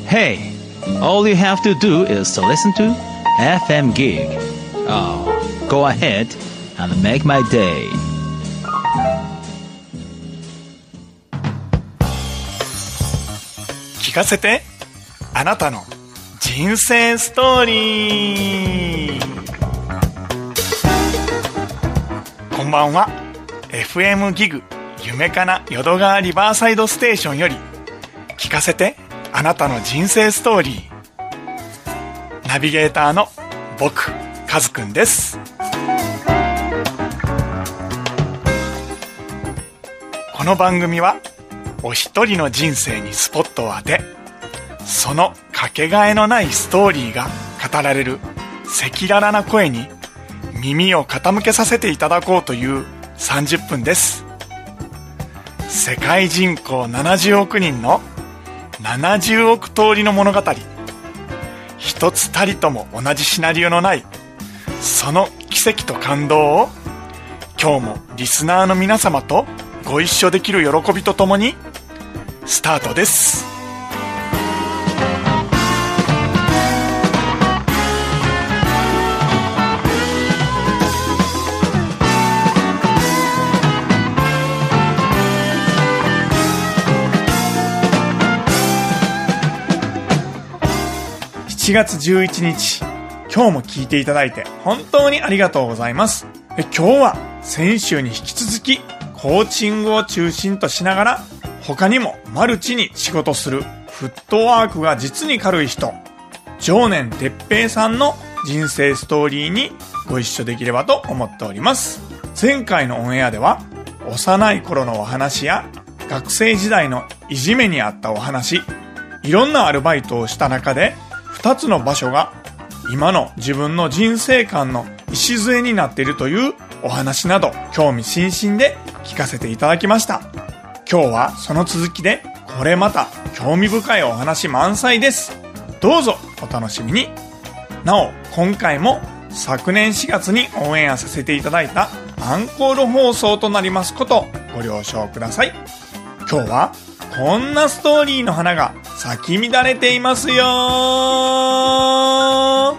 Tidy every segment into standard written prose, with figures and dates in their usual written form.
Hey, all you have to do is to listen to FM Gig. Oh, go ahead and make my day. 聞かせて、あなたの人生ストーリー。こんばんは。 FM ギグ夢かな淀川リバーサイドステーションより、聞かせてあなたの人生ストーリー。ナビゲーターの僕カズくんです。この番組はお一人の人生にスポットを当て、そのかけがえのないストーリーが語られる赤裸々な声に耳を傾けさせていただこうという30分です。世界人口70億人の70億通りの物語、一つたりとも同じシナリオのないその奇跡と感動を、今日もリスナーの皆様とご一緒できる喜びとともにスタートです。7月11日、今日も聞いていただいて本当にありがとうございます。今日は先週に引き続きコーチングを中心としながら、他にもマルチに仕事するフットワークが実に軽い人、常念哲平さんの人生ストーリーにご一緒できればと思っております。前回のオンエアでは幼い頃のお話や学生時代のいじめにあったお話、いろんなアルバイトをした中で2つの場所が今の自分の人生観の礎になっているというお話など、興味津々で聞かせていただきました。今日はその続きで、これまた興味深いお話満載です。どうぞお楽しみに。なお、今回も昨年4月にオンエアさせていただいたアンコール放送となりますことご了承ください。今日はこんなストーリーの花が咲き乱れていますよ。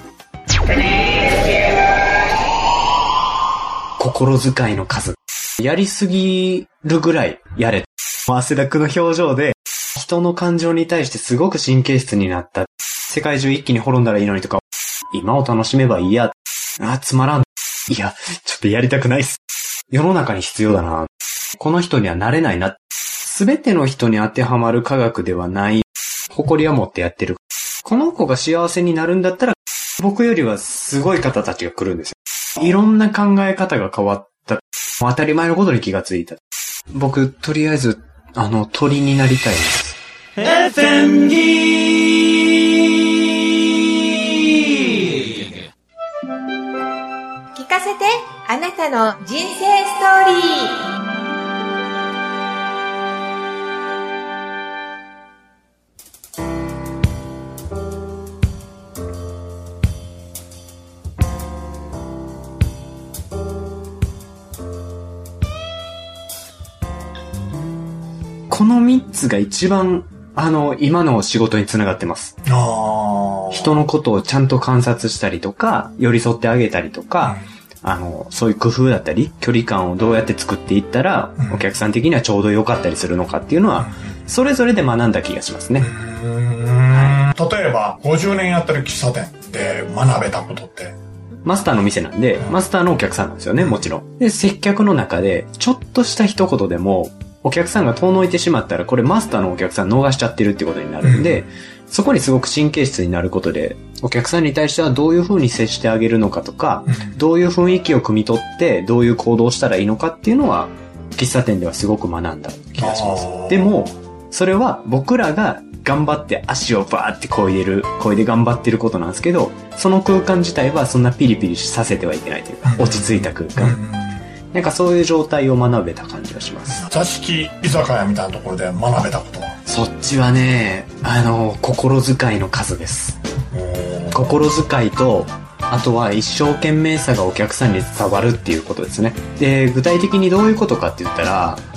心遣いの数。やりすぎるぐらいやれ。汗だくの表情で、人の感情に対してすごく神経質になった。世界中一気に滅んだらいいのにとか、今を楽しめばいいや。つまらん。いや、ちょっとやりたくないっす。世の中に必要だな。この人にはなれないな。すべての人に当てはまる科学ではない。誇りは持ってやってる。この子が幸せになるんだったら、僕よりはすごい方たちが来るんですよ。いろんな考え方が変わった。当たり前のことに気がついた。僕、とりあえず、鳥になりたいです。 FM Gig。 聞かせて、あなたの人生ストーリー。 この3つが一番、今の仕事につながってます。人のことをちゃんと観察したりとか、寄り添ってあげたりとか、そういう工夫だったり、距離感をどうやって作っていったら、お客さん的にはちょうど良かったりするのかっていうのは、それぞれで学んだ気がしますね。 例えば、50年やってる喫茶店で学べたことって？ マスターの店なんで、マスターのお客さんなんですよね、もちろん。で、接客の中で、ちょっとした一言でも、お客さんが遠のいてしまったら、これマスターのお客さん逃しちゃってるってことになるんで、そこにすごく神経質になることで、お客さんに対してはどういう風に接してあげるのかとか、どういう雰囲気を汲み取って、どういう行動をしたらいいのかっていうのは、喫茶店ではすごく学んだ気がします。でも、それは僕らが頑張って足をバーって漕いで頑張ってることなんですけど、その空間自体はそんなピリピリさせてはいけないというか、落ち着いた空間。なんかそういう状態を学べた感じがします。 座敷居酒屋みたいなところで学べたことは？ そっちはね、心遣いの数です。心遣いと、あとは一生懸命さがお客さんに伝わるっていうことですね。で、具体的にどういうことかって言ったら、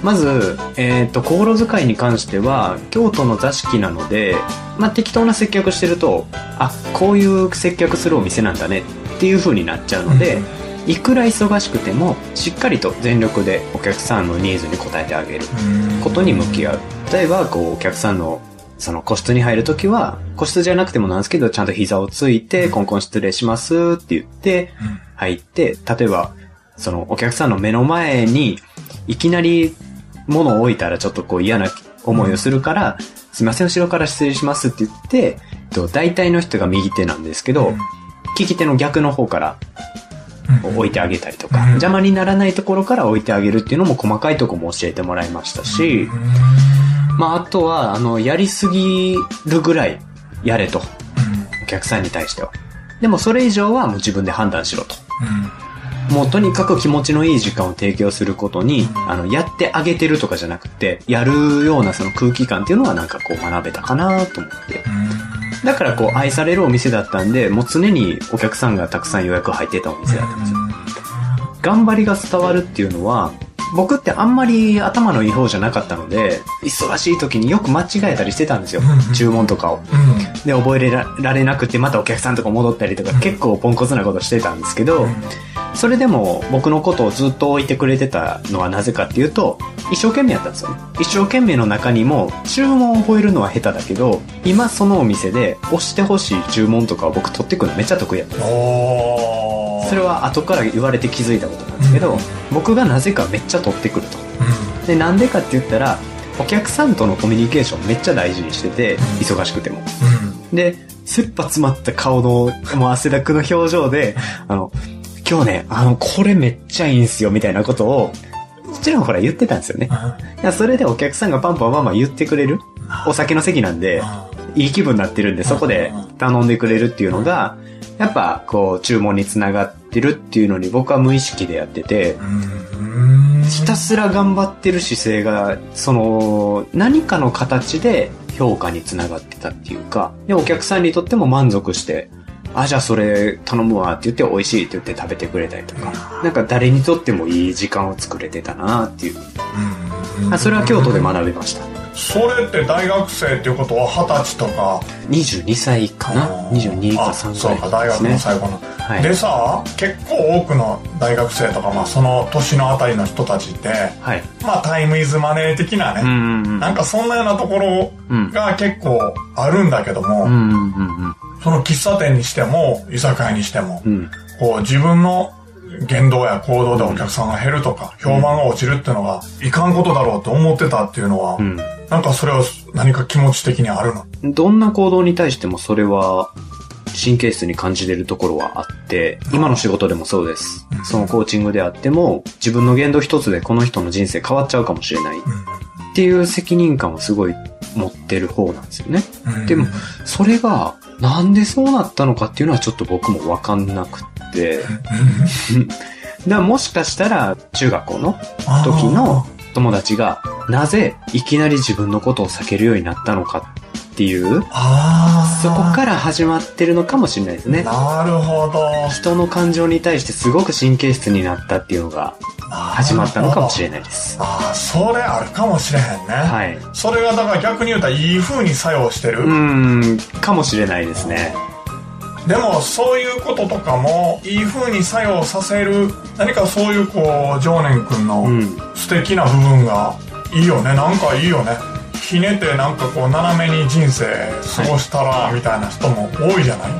まず、心遣いに関しては、京都の座敷なので、適当な接客してると、こういう接客するお店なんだねっていう風になっちゃうので、いくら忙しくても、しっかりと全力でお客さんのニーズに応えてあげることに向き合う。例えば、お客さんの、個室に入るときは、個室じゃなくてもなんですけど、ちゃんと膝をついて、コンコン失礼しますって言って、入って、例えば、お客さんの目の前に、いきなり物を置いたらちょっと嫌な思いをするから、すいません、後ろから失礼しますって言って、大体の人が右手なんですけど、利き手の逆の方から置いてあげたりとか、邪魔にならないところから置いてあげるっていうのも細かいところも教えてもらいましたし、あとは、やりすぎるぐらいやれと。お客さんに対しては。でもそれ以上はもう自分で判断しろと。もうとにかく気持ちのいい時間を提供することに、やってあげてるとかじゃなくて、やるようなその空気感っていうのは学べたかなと思って。だから愛されるお店だったんで、もう常にお客さんがたくさん予約入ってたお店だったんですよ。頑張りが伝わるっていうのは、僕ってあんまり頭のいい方じゃなかったので、忙しい時によく間違えたりしてたんですよ。注文とかを。で、覚えられなくて、またお客さんとか戻ったりとか、結構ポンコツなことしてたんですけど、それでも僕のことをずっと置いてくれてたのはなぜかっていうと、一生懸命やったんですよね。一生懸命の中にも、注文を覚えるのは下手だけど、今そのお店で押してほしい注文とかを僕取ってくるのめっちゃ得意やったんですよ。それは後から言われて気づいたことなんですけど、僕がなぜかめっちゃ取ってくると。で、なんでかって言ったら、お客さんとのコミュニケーションめっちゃ大事にしてて、忙しくても。で、切羽詰まった顔の、もう汗だくの表情で、今日ね、これめっちゃいいんすよ、みたいなことを、ちらほら言ってたんですよね。それでお客さんがパンパン言ってくれる。お酒の席なんで、いい気分になってるんで、そこで頼んでくれるっていうのが、やっぱ、注文につながってるっていうのに僕は無意識でやってて、ひたすら頑張ってる姿勢が、何かの形で評価につながってたっていうか、で、お客さんにとっても満足して、じゃあそれ頼むわって言って美味しいって言って食べてくれたりとか、誰にとってもいい時間を作れてたなっていう。それは京都で学びました。 それって大学生っていうことは20歳とか 22歳かな。22か3歳、ね、 そうか、大学の最後の、でさ、結構多くの大学生とか、その年のあたりの人たちって、タイムイズマネー的なね、そんなようなところが結構あるんだけども、その喫茶店にしても居酒屋にしても、自分の言動や行動でお客さんが減るとか、評判が落ちるっていうのがいかんことだろうと思ってたっていうのは、それは何か気持ち的にあるの？ どんな行動に対してもそれは神経質に感じれるところはあって、今の仕事でもそうです。そのコーチングであっても、自分の言動一つでこの人の人生変わっちゃうかもしれないっていう責任感をすごい持ってる方なんですよね。でも、それがなんでそうなったのかっていうのはちょっと僕もわかんなくって、だからもしかしたら中学校の時の友達がなぜいきなり自分のことを避けるようになったのかっていう、そこから始まってるのかもしれないですね。 なるほど。 人の感情に対してすごく神経質になったっていうのが始まったのかもしれないです。 それあるかもしれへんね。それがだから逆に言うたらいい風に作用してる。 かもしれないですね。 でもそういうこととかもいい風に作用させる、何かそういう常念くんの素敵な部分がいいよね。いいよね。ひねって斜めに人生過ごしたらみたいな人も多いじゃない。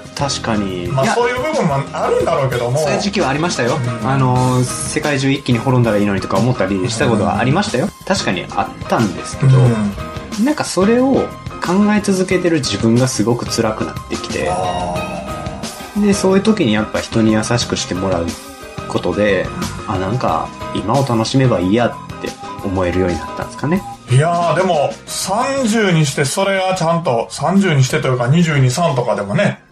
確かに。 そういう部分もあるんだろうけども。 そういう時期はありましたよ。世界中一気に滅んだらいいのにとか思ったりしたことはありましたよ。確かにあったんですけど、それを考え続けてる自分がすごく辛くなってきて、で、そういう時にやっぱ人に優しくしてもらうことで、今を楽しめばいいやって思えるようになったんですかね。 いやー、でも30にしてそれがちゃんと30にしてというか22、3とかでもね、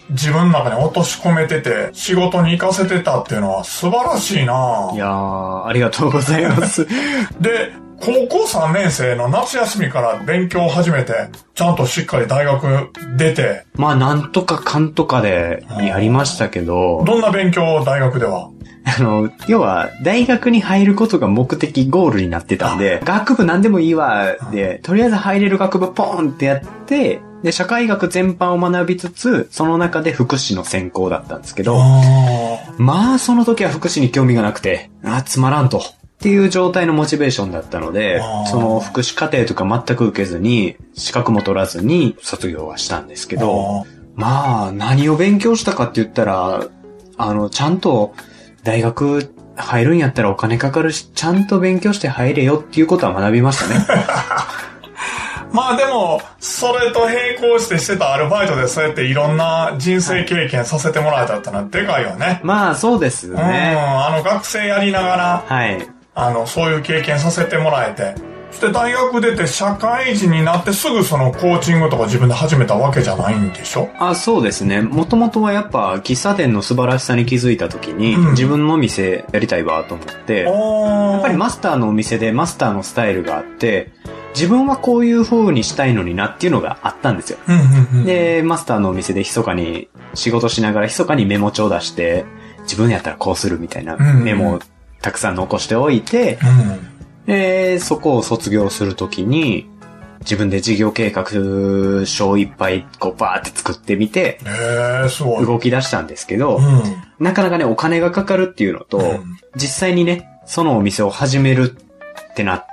自分の中に落とし込めてて、仕事に行かせてたっていうのは素晴らしいないやー、ありがとうございます。 で、高校3年生の夏休みから勉強を始めて、ちゃんとしっかり大学出て。 まあ、なんとかかんとかでやりましたけど。 どんな勉強を大学では？ 要は、大学に入ることが目的、ゴールになってたんで、学部なんでもいいわ、で、とりあえず入れる学部ポーンってやって、で、社会学全般を学びつつ、その中で福祉の専攻だったんですけど、まあ、その時は福祉に興味がなくて、つまらんと。っていう状態のモチベーションだったので、その福祉課程とか全く受けずに、資格も取らずに卒業はしたんですけど、まあ、何を勉強したかって言ったら、ちゃんと大学入るんやったらお金かかるし、ちゃんと勉強して入れよっていうことは学びましたね。 まあでも、それと並行してたアルバイトでそうやっていろんな人生経験させてもらえたってのはでかいよね。 まあそうですね。 学生やりながら、 はい。 そういう経験させてもらえて、そして大学出て社会人になってすぐそのコーチングとか自分で始めたわけじゃないんでしょ？ そうですね。もともとはやっぱ喫茶店の素晴らしさに気づいた時に、自分の店やりたいわと思って、やっぱりマスターのお店でマスターのスタイルがあって、自分はこういう風にしたいのになっていうのがあったんですよ。で、マスターのお店で密かに仕事しながら密かにメモ帳出して、自分やったらこうするみたいなメモをたくさん残しておいて、そこを卒業するときに、自分で事業計画書をいっぱいこうバーって作ってみて、 すごい。 動き出したんですけど、なかなかね、お金がかかるっていうのと、実際にね、そのお店を始めるってなって、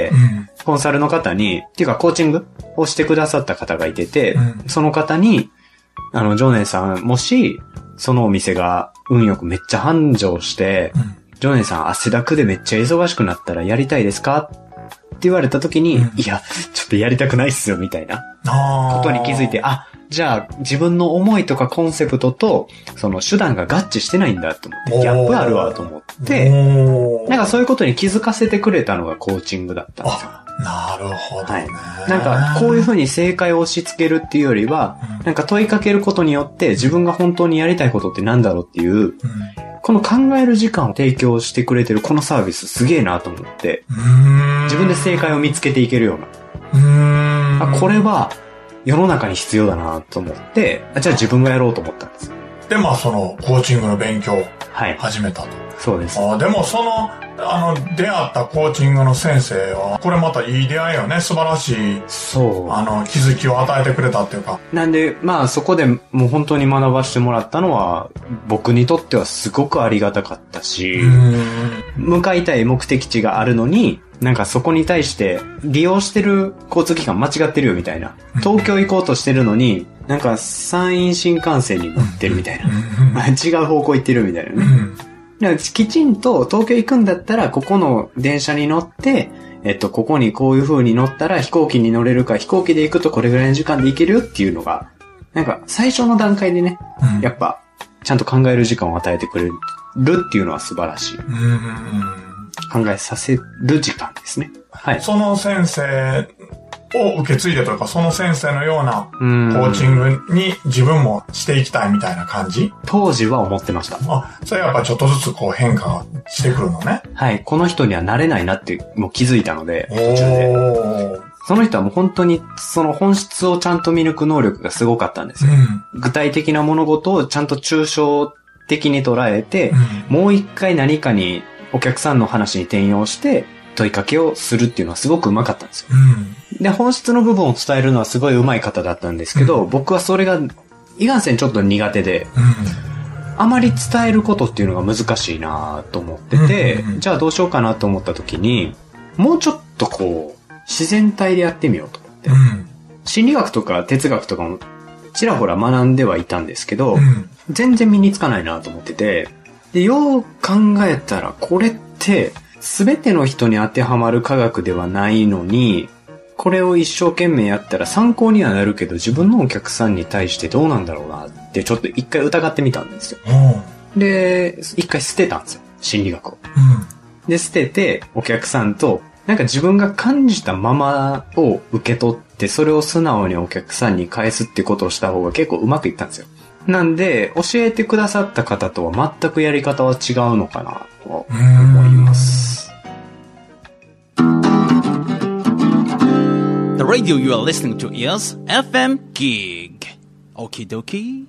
コンサルの方に、っていうかコーチングをしてくださった方がいてて、その方に、常念さん、もし、そのお店が運よくめっちゃ繁盛して、常念さん汗だくでめっちゃ忙しくなったらやりたいですかって言われた時に、いや、ちょっとやりたくないっすよ、みたいなことに気づいて、じゃあ自分の思いとかコンセプトと、その手段が合致してないんだと思って、ギャップあるわと思って、なんかそういうことに気づかせてくれたのがコーチングだったんですよ。 なるほどね。 なんかこういうふうに正解を押し付けるっていうよりは、なんか問いかけることによって自分が本当にやりたいことってなんだろうっていう、この考える時間を提供してくれてるこのサービスすげえなと思って、自分で正解を見つけていけるような。これは世の中に必要だなと思って、じゃあ自分がやろうと思ったんです。 で、そのコーチングの勉強を始めたと。 そうです。 でも出会ったコーチングの先生は、これまたいい出会いよね。素晴らしい。 そう。 気づきを与えてくれたっていうか。 なんで、そこでもう本当に学ばせてもらったのは、僕にとってはすごくありがたかったし、向かいたい目的地があるのに、なんかそこに対して利用してる交通機関間違ってるよみたいな。東京行こうとしてるのに、なんか山陰新幹線に乗ってるみたいな。違う方向行ってるみたいなね。きちんと東京行くんだったら、ここの電車に乗って、ここにこういう風に乗ったら飛行機に乗れるか、飛行機で行くとこれぐらいの時間で行けるよっていうのが、なんか最初の段階でね、やっぱ、ちゃんと考える時間を与えてくれるっていうのは素晴らしい。考えさせる時間ですね。はい。 その先生を受け継いでというか、その先生のようなコーチングに自分もしていきたいみたいな感じ？ 当時は思ってました。 それやっぱちょっとずつ変化してくるのね。 はい。この人にはなれないなってもう気づいたので、途中で。その人はもう本当にその本質をちゃんと見抜く能力がすごかったんですよ。具体的な物事をちゃんと抽象的に捉えて、もう一回何かにお客さんの話に転用して問いかけをするっていうのはすごく上手かったんですよ。で、本質の部分を伝えるのはすごい上手い方だったんですけど、僕はそれがいかんせんちょっと苦手で、あまり伝えることっていうのが難しいなと思ってて、じゃあどうしようかなと思った時に、もうちょっと自然体でやってみようと思って。心理学とか哲学とかもちらほら学んではいたんですけど、全然身につかないなと思ってて、で、よう考えたらこれって全ての人に当てはまる科学ではないのに、これを一生懸命やったら参考にはなるけど自分のお客さんに対してどうなんだろうなってちょっと一回疑ってみたんですよ。で、一回捨てたんですよ。心理学を。で、捨ててお客さんとなんか自分が感じたままを受け取ってそれを素直にお客さんに返すってことをした方が結構うまくいったんですよ。 なんで、教えてくださった方とは全くやり方は違うのかなと思います。 The radio you are listening to is FM Gig. Okie dokie.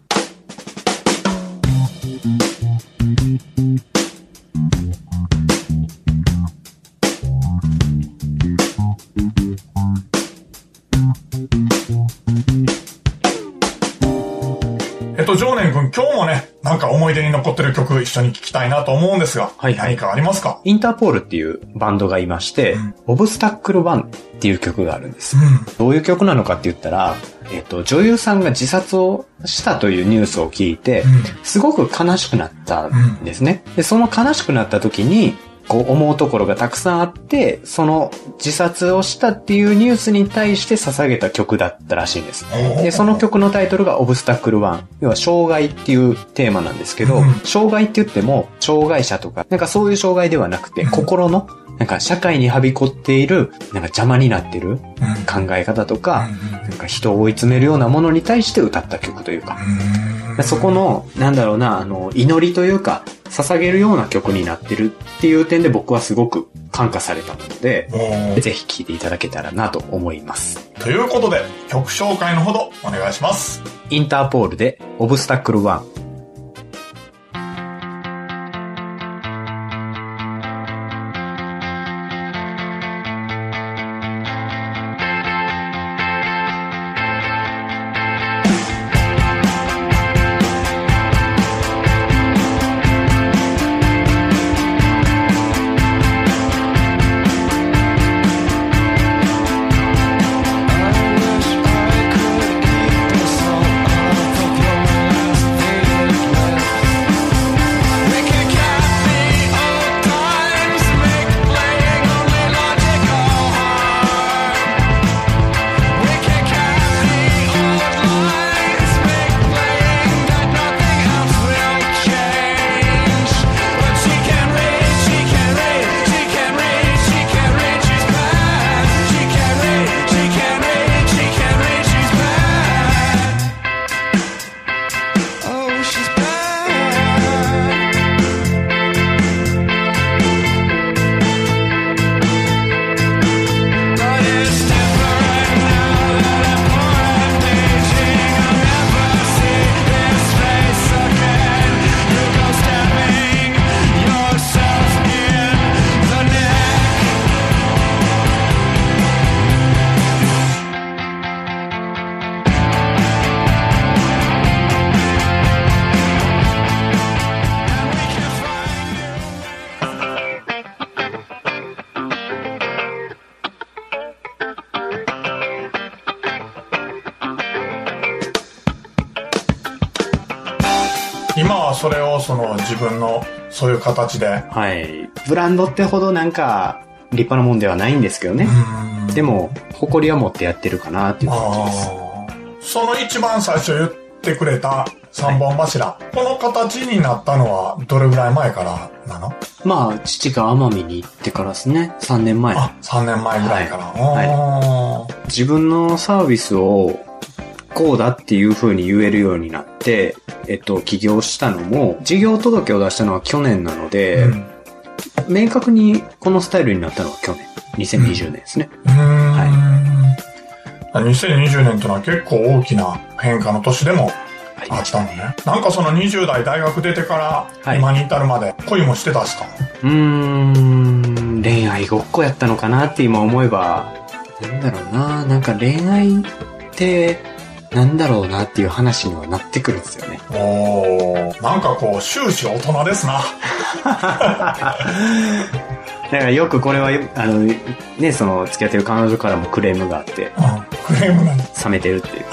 常念くん、今日もね、なんか思い出に残ってる曲一緒に聴きたいなと思うんですが、はい、何かありますか？ インターポールっていうバンドがいまして、オブスタックル1っていう曲があるんです。どういう曲なのかって言ったら、女優さんが自殺をしたというニュースを聞いて、すごく悲しくなったんですね。で、その悲しくなった時に、こう思うところがたくさんあって、その自殺をしたっていうニュースに対して捧げた曲だったらしいんです。で、その曲のタイトルがオブスタックル1。要は障害っていうテーマなんですけど、障害って言っても障害者とか、なんかそういう障害ではなくて、心の、なんか社会にはびこっている、なんか邪魔になってる考え方とか、なんか人を追い詰めるようなものに対して歌った曲というか、そこの、なんだろうな、祈りというか、捧げるような曲になってるっていう点で僕はすごく感化されたので、ぜひ聴いていただけたらなと思います。 ということで、曲紹介のほどお願いします。 インターポールでオブスタックル1。 今はそれを自分のそういう形で。 はい。ブランドってほどなんか立派なもんではないんですけどね。でも、誇りは持ってやってるかなっていう感じです。 その一番最初言ってくれた三本柱、はい、この形になったのはどれぐらい前からなの？ まあ、父が奄美に行ってからですね。3年前。 あ、3年前ぐらいから。 はい。自分のサービスをこうだっていう風に言えるようになって、起業したのも、事業届を出したのは去年なので、明確にこのスタイルになったのは去年、2020年ですね。 はい。2020年というのは結構大きな変化の年でもあったのね。なんかその20代大学出てから今に至るまで恋もしてたしか。 恋愛ごっこやったのかなって今思えば、なんだろうな、なんか恋愛って、なんだろうなっていう話にはなってくるんですよね。 なんかこう終始大人ですな。 だからよくこれはね、その付き合ってる彼女からもクレームがあって、 クレームが冷めてるっていう。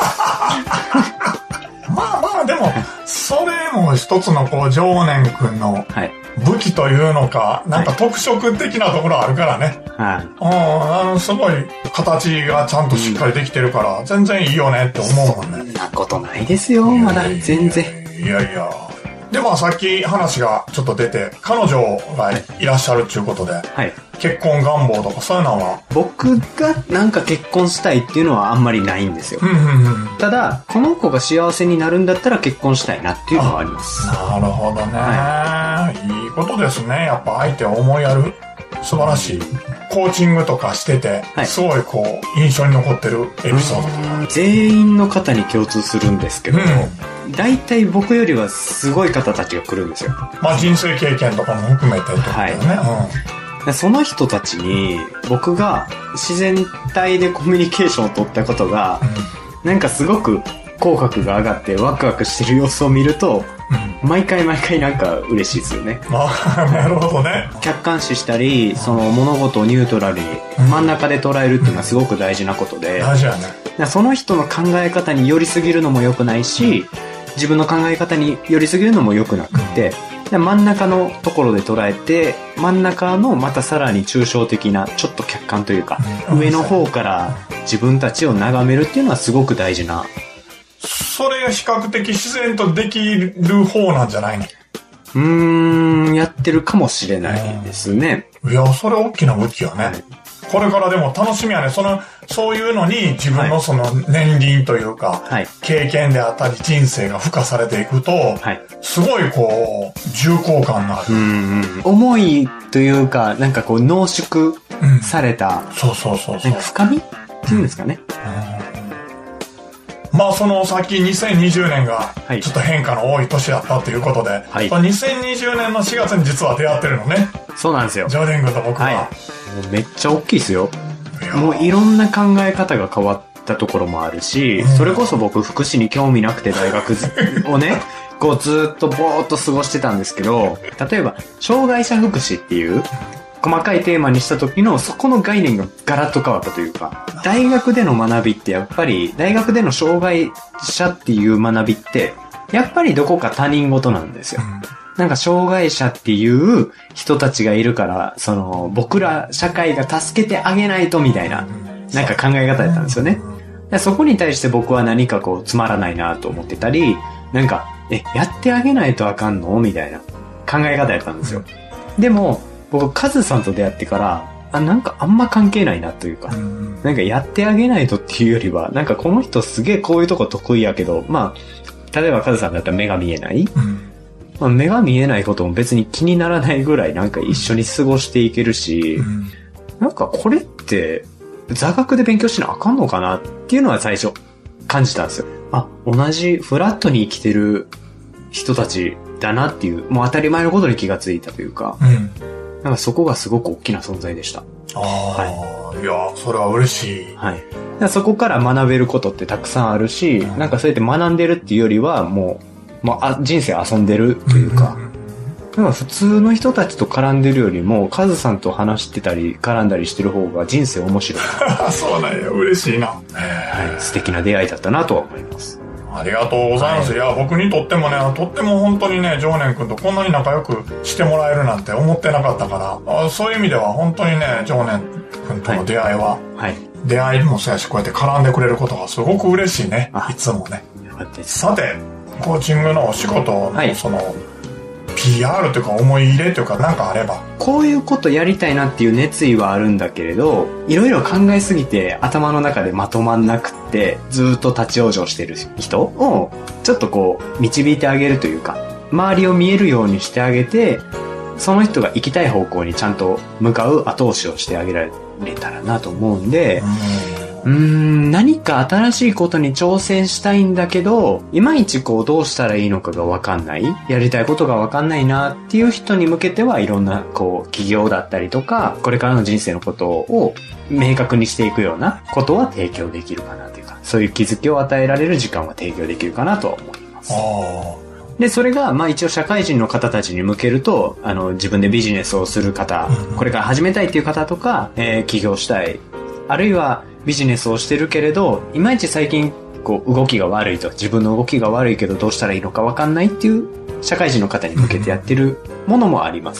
まあまあでもそれも一つのこう常念くんの武器というのか、なんか特色的なところあるからね。はい。すごい形がちゃんとしっかりできてるから、全然いいよねって思うもんね。 そんなことないですよ、まだ全然。 いやいや。 で、まあさっき話がちょっと出て、彼女がいらっしゃるっていうことで、 はい。 結婚願望とかそういうのは僕がなんか結婚したいっていうのはあんまりないんですよ。ただ、この子が幸せになるんだったら結婚したいなっていうのはあります。 なるほどね、はい。いいことですね。やっぱ相手を思いやる。素晴らしい。コーチングとかしてて、はい、すごいこう、印象に残ってるエピソードとか。 全員の方に共通するんですけど、大体僕よりはすごい方たちが来るんですよ。 まあ人生経験とかも含めてってことだよね。 その人たちに僕が自然体でコミュニケーションを取ったことが、なんかすごく口角が上がってワクワクしてる様子を見ると、毎回なんか嬉しいですよね。 なるほどね。 客観視したり、その物事をニュートラルに真ん中で捉えるっていうのはすごく大事なことで、 大事やね。 その人の考え方に寄りすぎるのも良くないし、自分の考え方に寄りすぎるのも良くなくて、真ん中のところで捉えて、真ん中のまたさらに抽象的なちょっと客観というか、上の方から自分たちを眺めるっていうのはすごく大事な。 それが比較的自然とできる方なんじゃないの？やってるかもしれないですね。 いや、それ大きな武器よね。はい、これからでも楽しみやね。そういうのに自分のその年輪というか、はい、経験であったり人生が付加されていくと、はい、すごいこう、重厚感がある。 重いというか、なんかこう濃縮された、 そう。 深みっていうんですかね。 まあその先2020年がちょっと変化の多い年だったということで、はい、2020年の4月に実は出会ってるのね。 そうなんですよ。 ジョーデン君と僕は。 はい、もうめっちゃ大きいですよ。もういろんな考え方が変わったところもあるし、それこそ僕福祉に興味なくて大学をね、こうずっとぼーっと過ごしてたんですけど、例えば障害者福祉っていう細かいテーマにした時のそこの概念がガラッと変わったというか、大学での学びってやっぱり大学での障害者っていう学びってやっぱりどこか他人事なんですよ。なんか障害者っていう人たちがいるから、その僕ら社会が助けてあげないとみたいななんか考え方だったんですよね。そこに対して僕は何かこうつまらないなと思ってたり、なんかやってあげないとあかんのみたいな考え方やったんですよ。でも僕カズさんと出会ってからなんかあんま関係ないなというか、なんかやってあげないとっていうよりは、なんかこの人すげえこういうとこ得意やけど、まあ例えばカズさんだったら目が見えない、まあ、目が見えないことも別に気にならないぐらいなんか一緒に過ごしていけるし、なんかこれって座学で勉強しなあかんのかなっていうのは最初感じたんですよ。同じフラットに生きてる人たちだなっていう、もう当たり前のことに気がついたというか、なんかそこがすごく大きな存在でした。 いや、それは嬉しい。 はい。そこから学べることってたくさんあるし、なんかそうやって学んでるっていうよりはもう人生遊んでるというか、なんか普通の人たちと絡んでるよりも、カズさんと話してたり絡んだりしてる方が人生面白い。 そうなんや、嬉しいな。 素敵な出会いだったなとは思います。 ありがとうございます。いや、僕にとってもね、とっても本当にね、常念君とこんなに仲良くしてもらえるなんて思ってなかったから、そういう意味では本当にね、常念君との出会いは、出会いもそうやし、こうやって絡んでくれることがすごく嬉しいね。いつもね。さて、コーチングのお仕事のその、PR というか思い入れというかなんかあれば、 こういうことやりたいなっていう熱意はあるんだけれど、いろいろ考えすぎて頭の中でまとまんなくってずっと立ち往生してる人をちょっとこう導いてあげるというか、周りを見えるようにしてあげて、その人が行きたい方向にちゃんと向かう後押しをしてあげられたらなと思うんで、何か新しいことに挑戦したいんだけど、いまいちこうどうしたらいいのかがわかんない、やりたいことがわかんないなっていう人に向けては、いろんなこう企業だったりとか、これからの人生のことを明確にしていくようなことは提供できるかなというか、そういう気づきを与えられる時間は提供できるかなと思います。で、それが、まあ一応社会人の方たちに向けると、自分でビジネスをする方、これから始めたいっていう方とか、起業したい、あるいはビジネスをしてるけれど、いまいち最近、こう、動きが悪いと、自分の動きが悪いけどどうしたらいいのかわかんないっていう、社会人の方に向けてやってるものもあります。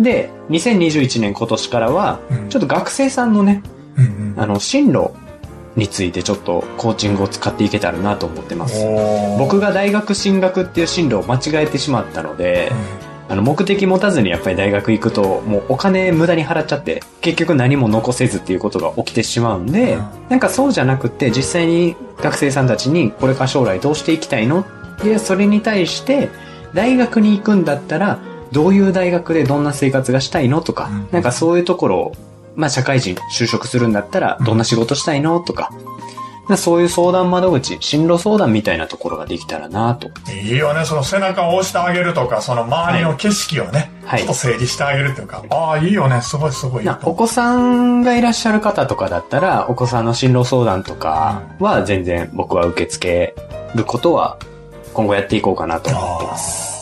で、2021年今年からは、ちょっと学生さんのね、進路についてちょっとコーチングを使っていけたらなと思ってます。 おー。 僕が大学進学っていう進路を間違えてしまったので、目的持たずにやっぱり大学行くと、もうお金無駄に払っちゃって、結局何も残せずっていうことが起きてしまうんで、なんかそうじゃなくて、実際に学生さんたちにこれから将来どうしていきたいの？で、それに対して、大学に行くんだったら、どういう大学でどんな生活がしたいのとか、なんかそういうところを、まあ社会人就職するんだったら、どんな仕事したいのとか、そういう相談窓口、進路相談みたいなところができたらなと。 いいよね、その背中を押してあげるとか、その周りの景色をね、 はいちょっと整理してあげるというか、ああ、いいよね、すごいすごいいいと思う。 お子さんがいらっしゃる方とかだったら、お子さんの進路相談とかは全然僕は受け付けることは今後やっていこうかなと思ってます。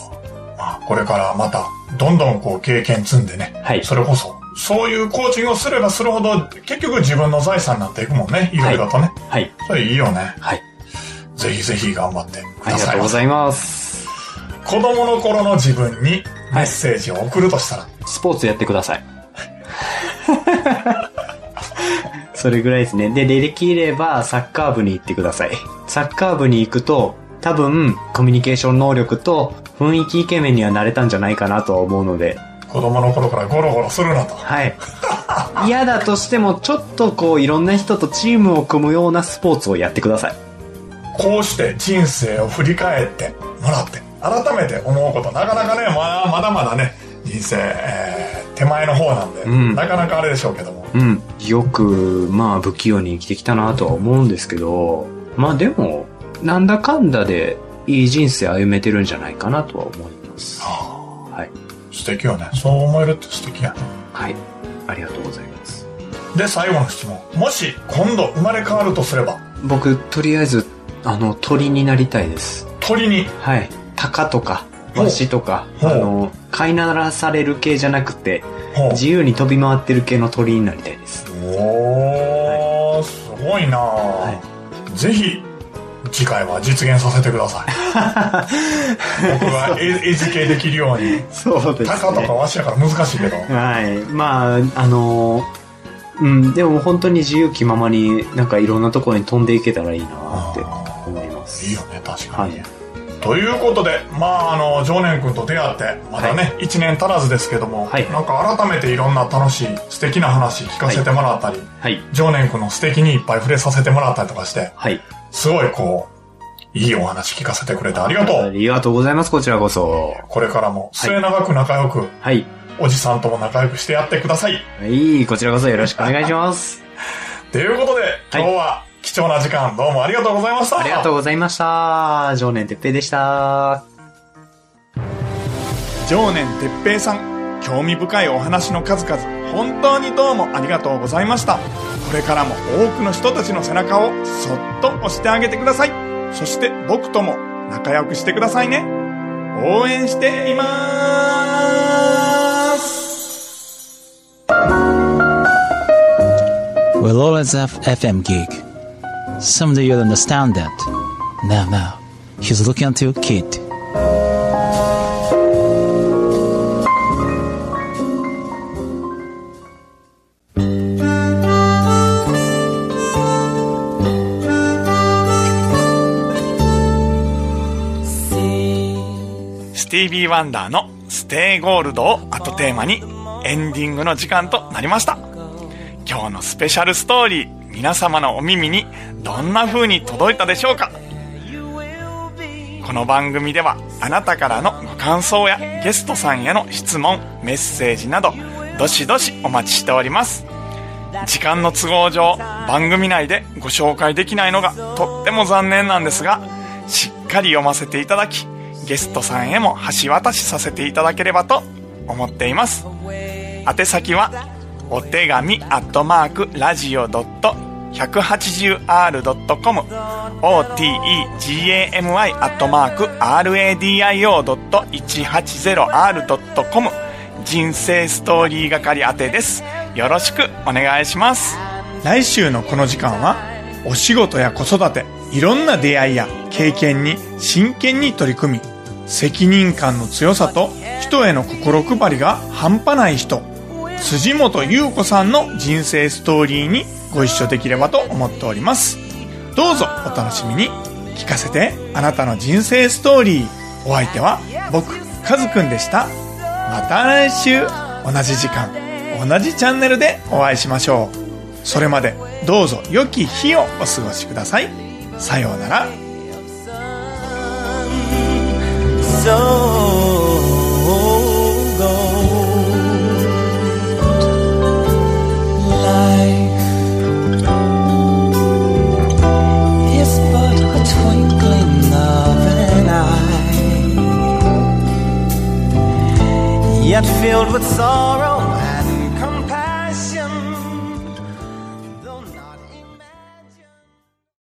まあ、これからまた、どんどんこう経験積んでね、 はい。 それこそ、そういうコーチングをすればするほど、結局自分の財産になっていくもんね、いろいろとね。 はい。 それいいよね。 はい。 ぜひぜひ頑張ってくありださい。 がとうございます。 子供の頃の自分にメッセージを送るとしたら、 スポーツやってください。それぐらいですね。できればサッカー部に行ってください。サッカー部に行くと、多分コミュニケーション能力と雰囲気イケメンにはなれたんじゃないかなとは思うので。 子供の頃からゴロゴロするなと。 はい。嫌だとしても、ちょっとこういろんな人とチームを組むようなスポーツをやってください。 こうして人生を振り返ってもらって、改めて思うこと、なかなかね、まだまだね、人生、手前の方なんで、なかなかあれでしょうけども。 よく、まあ不器用に生きてきたなとは思うんですけど、まあでも、なんだかんだでいい人生歩めてるんじゃないかなとは思います。はい。 素敵よね。そう思えるって素敵やね。 はい。ありがとうございます。 で、最後の質問。もし今度生まれ変わるとすれば、 僕、とりあえず、鳥になりたいです。 鳥に。 はい。鷹とか、ワシとか、飼いならされる系じゃなくて、自由に飛び回ってる系の鳥になりたいです。 おー、すごいなぁ。ぜひ、次回は実現させてください。僕が餌付けできるように。 そうですね。 鷹とかワシやから難しいけど。 はい。まあ、でも本当に自由気ままになんかいろんなところに飛んでいけたらいいなって思います。 いいよね、確かに。 はい。 ということで、まあ、常念君と出会って、まだね、1年足らずですけども、なんか改めていろんな楽しい、素敵な話聞かせてもらったり、常念君の素敵にいっぱい触れさせてもらったりとかして、すごいこう、いいお話聞かせてくれてありがとう。 ありがとうございます、こちらこそ。 これからも末永く仲良く、おじさんとも仲良くしてやってください。 はい、こちらこそよろしくお願いします。 ということで、今日は貴重な時間どうもありがとうございました。 ありがとうございました。常念哲平でした。 常念哲平さん、興味深いお話の数々、本当にどうもありがとうございました。これからも多くの人たちの背中をそっと押してあげてください。そして僕とも仲良くしてくださいね。応援していまーす。 We'll always have FM gig. Someday you'll understand that. Now, he's looking at you, kid. スティービー・ワンダーのステイゴールドを後テーマにエンディングの時間となりました。今日のスペシャルストーリー、皆様のお耳にどんな風に届いたでしょうか。この番組ではあなたからのご感想やゲストさんへの質問、メッセージなどどしどしお待ちしております。時間の都合上番組内でご紹介できないのがとっても残念なんですが、しっかり読ませていただき、ゲストさんへも橋渡しさせていただければと思っています。宛先はお手紙@radio.180r.com otegami@radio.180r.com 人生ストーリー係宛てです。よろしくお願いします。来週のこの時間はお仕事や子育て、いろんな出会いや経験に真剣に取り組み、責任感の強さと人への心配りが半端ない人、辻本優子さんの人生ストーリーにご一緒できればと思っております。どうぞお楽しみに。聞かせてあなたの人生ストーリー。お相手は僕カズくんでした。また来週同じ時間同じチャンネルでお会いしましょう。それまでどうぞ良き日をお過ごしください。さようなら。 Yet filled with sorrow